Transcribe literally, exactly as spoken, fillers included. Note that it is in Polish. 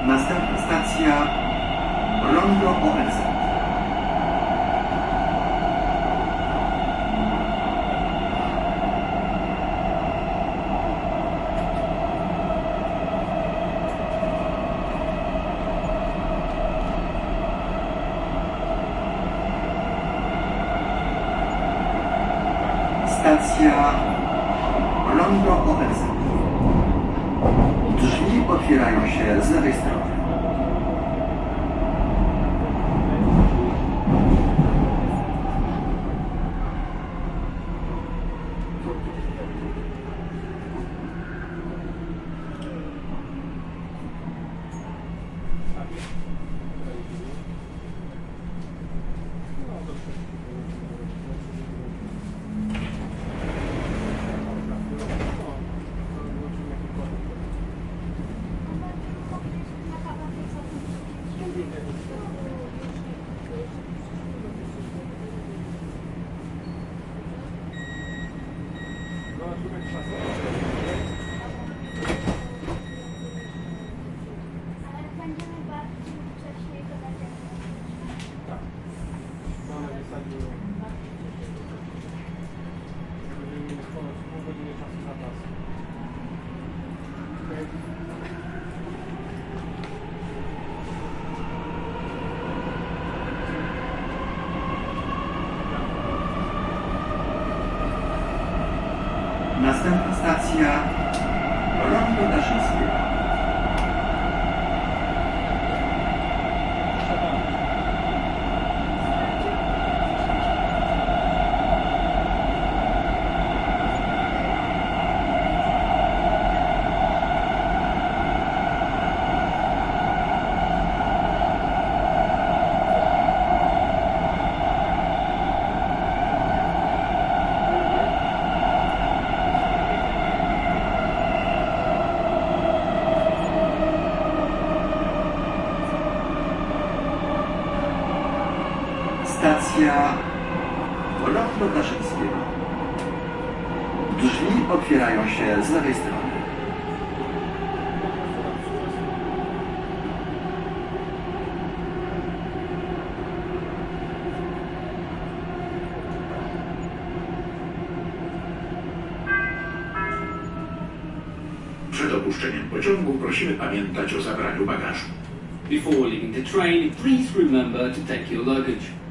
Następna stacja Rondo O N Z. Stacja Rondo O N Z. Drzwi otwierają się z lewej strony. Następna stacja Rondo Daszyńskiego. Stacja Rondo Daszyńskiego. Drzwi otwierają się z lewej strony. Przed opuszczeniem pociągu prosimy pamiętać o zabraniu bagażu. Before leaving the train, please remember to take your luggage.